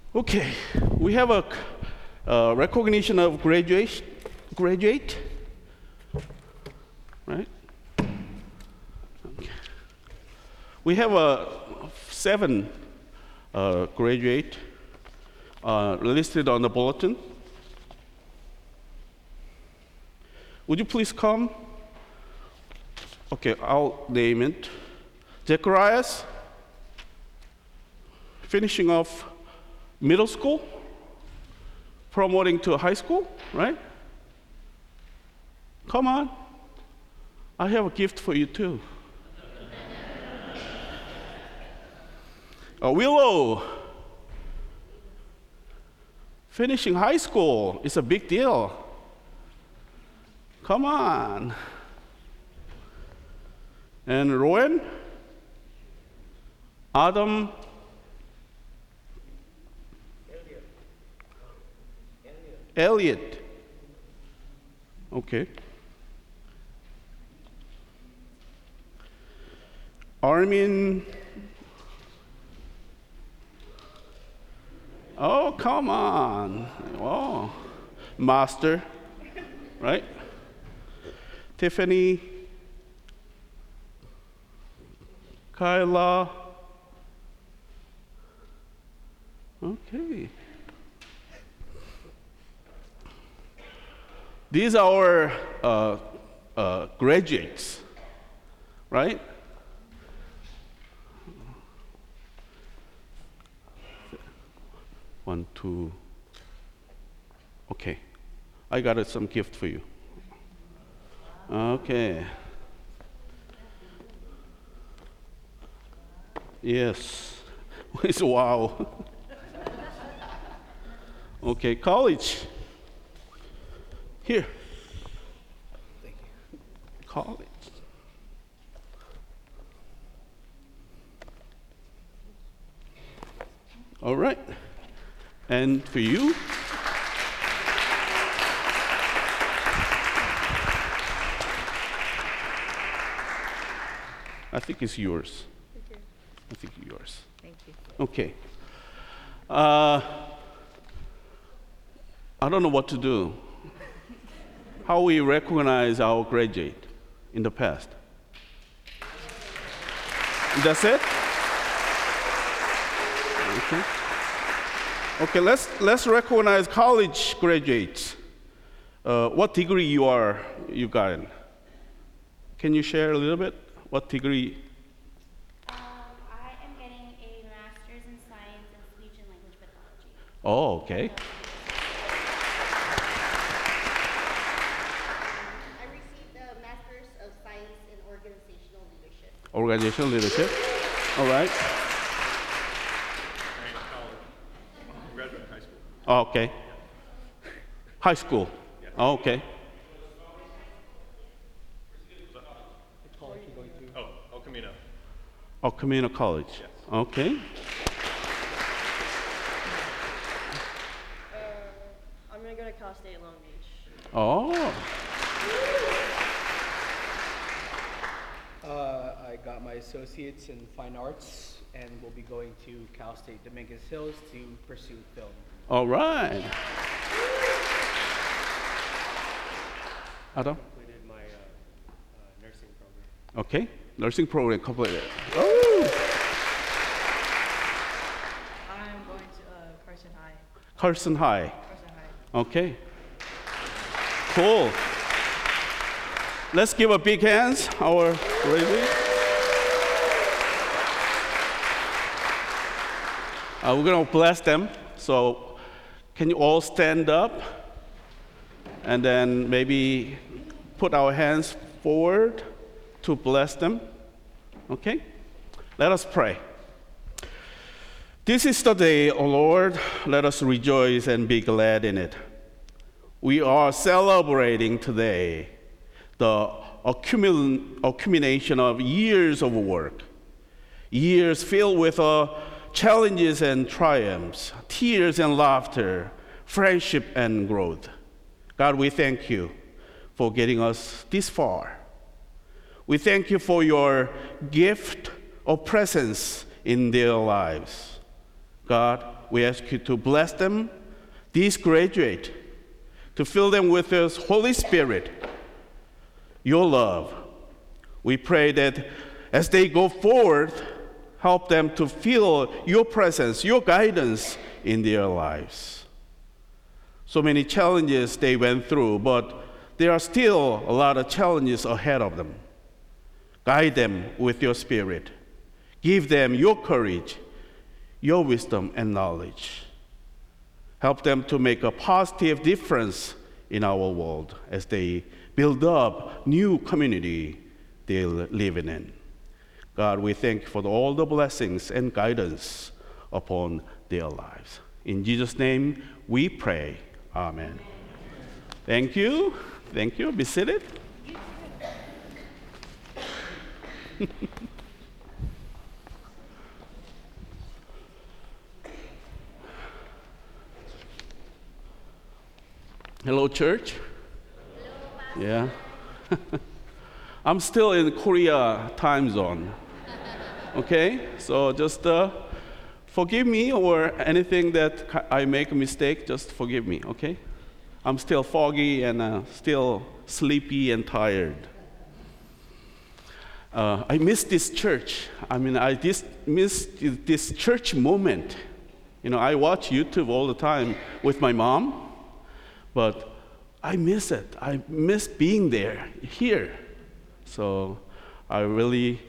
Okay, we have a recognition of graduate, right? Okay. We have seven graduate listed on the bulletin. Would you please come? Okay, I'll name it. Zacharias, finishing off middle school, promoting to high school, right? Come on. I have a gift for you too. Willow, finishing high school is a big deal. Come on. And Rowan, Adam, Elliot. Okay. Armin. Oh, come on. Oh, Master, right? Tiffany, Kyla. Okay. These are our graduates, right? One, two. Okay. I got some gift for you. Okay. Yes. It's wow. Okay, college. Here. Thank you. College. All right. And for you, I think it's yours. Thank you. I think it's yours. Thank you. Okay. I don't know what to do. How we recognize our graduate in the past. That's it? Okay. Okay, let's recognize college graduates. What degree you got? Can you share a little bit? What degree? I am getting a master's in science and speech and language pathology. Oh, okay. I received a Master's of Science in Organizational Leadership. Organizational leadership. All right. Graduate high school. Oh, okay. High school. Yes. Oh, okay. El Camino. Oh, Camino College. Yes. Okay. I'm gonna go to Cal State Long Beach. Oh. I got my associates in fine arts and will be going to Cal State Dominguez Hills to pursue film. All right. Adam? Completed my nursing program. Okay. Nursing program completed. Oh. I'm going to Carson High. Carson High. Carson High. Okay. Cool. Let's give a big hands our graduate. We're going to bless them. So can you all stand up and then maybe put our hands forward to bless them? Okay? Let us pray. This is the day, O Lord. Let us rejoice and be glad in it. We are celebrating today the accumulation of years of work, years filled with challenges and triumphs, tears and laughter, friendship and growth. God, we thank you for getting us this far. We thank you for your gift of presence in their lives. God, we ask you to bless them, these graduates, to fill them with your Holy Spirit, your love. We pray that as they go forward, help them to feel your presence, your guidance in their lives. So many challenges they went through, but there are still a lot of challenges ahead of them. Guide them with your Spirit. Give them your courage, your wisdom and knowledge. Help them to make a positive difference in our world as they build up new community they're living in. God, we thank you for all the blessings and guidance upon their lives. In Jesus' name we pray. Amen. Thank you. Thank you. Be seated. Hello, church. Yeah. I'm still in Korea time zone. Okay? So just forgive me, or anything that I make a mistake, just forgive me, okay? I'm still foggy and still sleepy and tired. I miss this church. I miss this church moment. You know, I watch YouTube all the time with my mom, but I miss it. I miss being there, here. So I really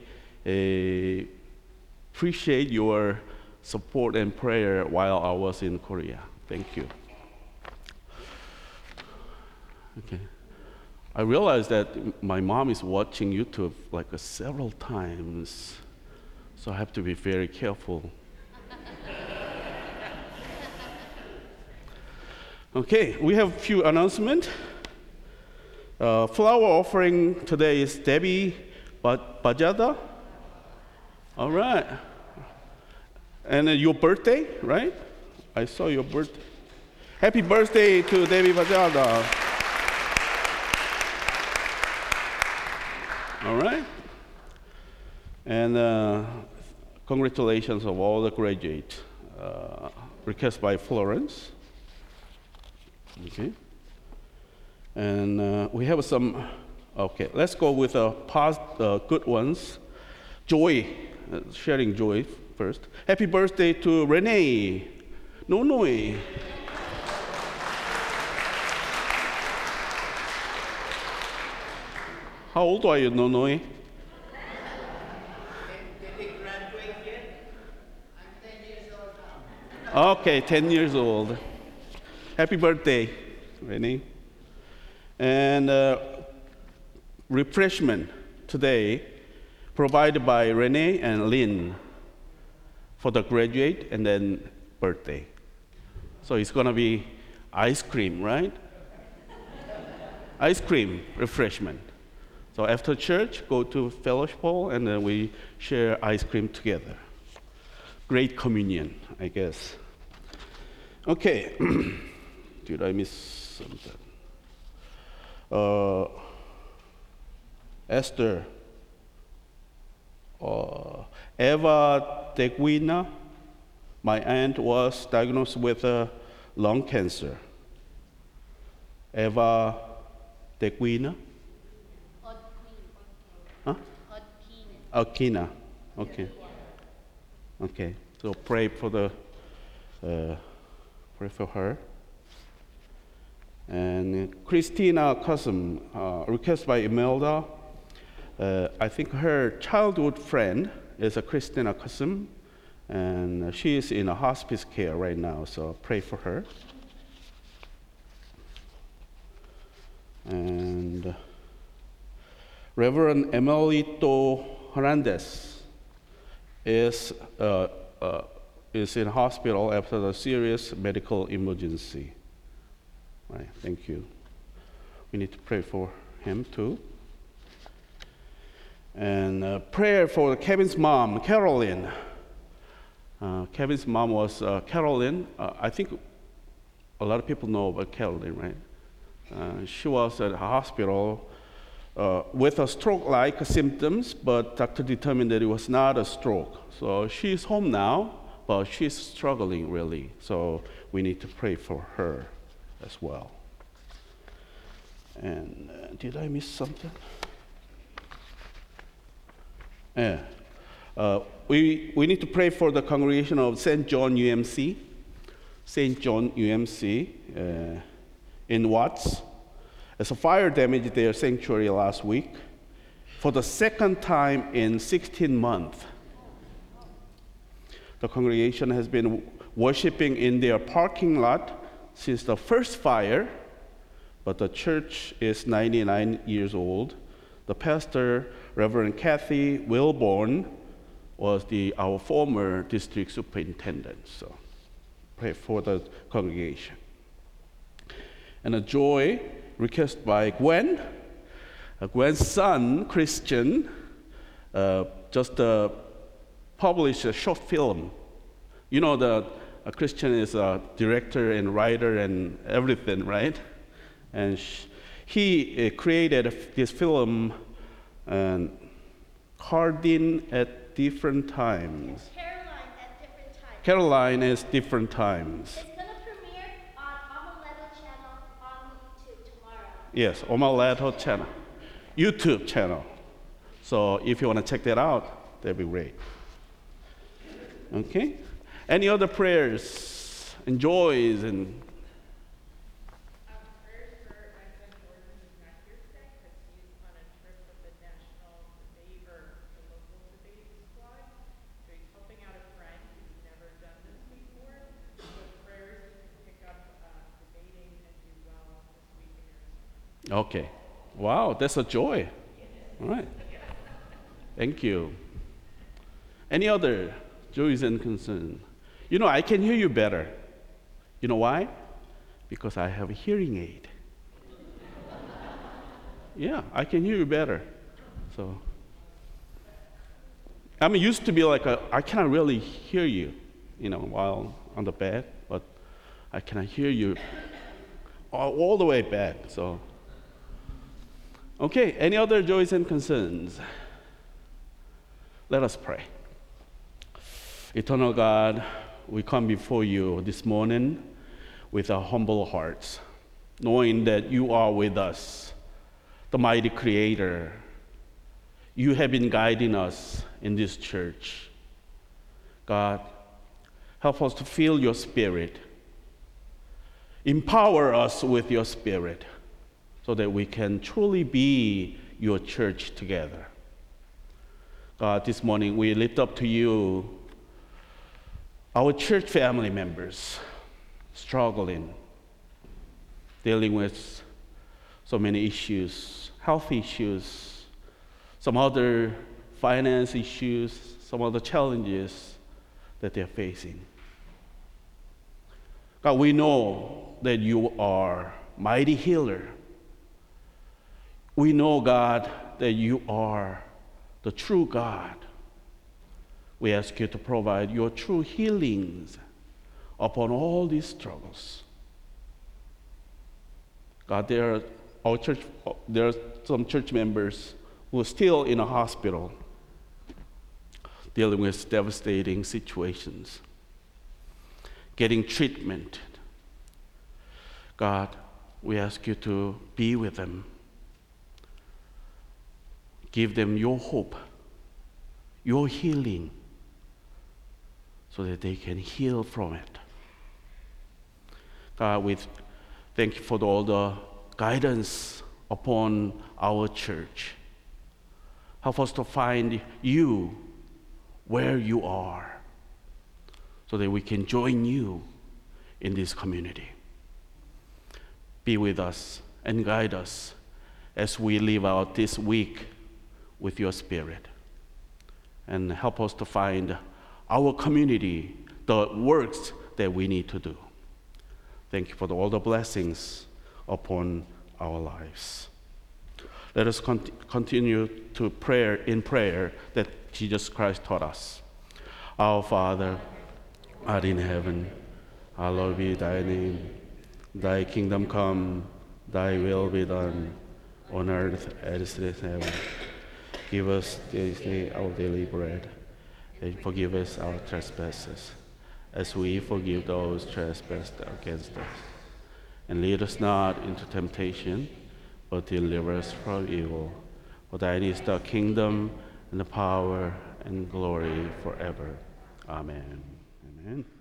appreciate your support and prayer while I was in Korea. Thank you. Okay. I realized that my mom is watching YouTube like several times, so I have to be very careful. Okay, we have a few announcements. Flower offering today is Debbie Bajada. All right. And your birthday, right? I saw your birthday. Happy birthday to Debbie Bajada. All right. And congratulations of all the graduates. Request by Florence. Okay. And we have some, okay, let's go with good ones. Joy, sharing joy first. Happy birthday to Renee Nonoi. How old are you, Nonoi? Did they graduate yet? I'm 10 years old now. Okay, 10 years old. Happy birthday, Renee. And refreshment today provided by Renee and Lynn for the graduate and then birthday. So it's gonna be ice cream, right? Ice cream refreshment. So after church, go to fellowship hall and then we share ice cream together. Great communion, I guess. Okay, did I miss something? Esther, Eva Deguina, my aunt was diagnosed with lung cancer. Eva Deguina? Huh? Okina. Okay. Okay. So pray for her. And Christina Cousin, request by Imelda. I think her childhood friend is a Christina Cousin, and she is in a hospice care right now, so pray for her. And Reverend Emelito Hernandez is in hospital after a serious medical emergency. Right, thank you. We need to pray for him too. And prayer for Kevin's mom, Carolyn. Kevin's mom was Carolyn. I think a lot of people know about Carolyn, right? She was at a hospital with a stroke-like symptoms, but doctor determined that it was not a stroke. So she's home now, but she's struggling really. So we need to pray for her as well. And did I miss something? Yeah. We need to pray for the congregation of St. John UMC. St. John UMC in Watts. As a fire damaged their sanctuary last week for the second time in 16 months. The congregation has been worshiping in their parking lot since the first fire, but the church is 99 years old. The pastor, Reverend Kathy Wilborn, was our former district superintendent. So pray for the congregation. And a joy request by Gwen. Gwen's son, Christian, just published a short film. You know that Christian is a director and writer and everything, right? And he created this film, Cardin at different times. Caroline at different times. Caroline is different times. It's gonna premiere on Amaretto channel on YouTube tomorrow. Yes, Omaleto channel, YouTube channel. So if you want to check that out, that'd be great. Okay? Any other prayers and joys and Prayers for my son Jordan, who's not here today because he's on a trip with the national debate or the local debate squad. So he's helping out a friend who's never done this before. So prayers to pick up debating and do well this week in Arizona. okay. Wow, that's a joy. All right. Thank you. Any other joys and concerns? You know, I can hear you better. You know why? Because I have a hearing aid. Yeah, I can hear you better. So, I'm used to be like I cannot really hear you, while on the bed, but I cannot hear you all the way back. So, okay, any other joys and concerns? Let us pray. Eternal God, we come before you this morning with our humble hearts, knowing that you are with us, the mighty Creator. You have been guiding us in this church. God, help us to feel your Spirit. Empower us with your Spirit so that we can truly be your church together. God, this morning we lift up to you our church family members struggling, dealing with so many issues, health issues, some other finance issues, some other challenges that they're facing. God, we know that you are mighty healer. We know, God, that you are the true God. We ask you to provide your true healings upon all these struggles. God, there are some church members who are still in a hospital dealing with devastating situations, getting treatment. God, we ask you to be with them. Give them your hope, your healing, so that they can heal from it. God, we thank you for all the guidance upon our church. Help us to find you where you are, so that we can join you in this community. Be with us and guide us as we live out this week with your Spirit. And help us to find our community, the works that we need to do. Thank you for all the blessings upon our lives. Let us continue to prayer that Jesus Christ taught us. Our Father, art in heaven, hallowed be thy name. Thy kingdom come, thy will be done, on earth as it is in heaven. Give us this day our daily bread, and forgive us our trespasses, as we forgive those trespass against us. And lead us not into temptation, but deliver us from evil. For thine is the kingdom, and the power, and glory forever. Amen. Amen.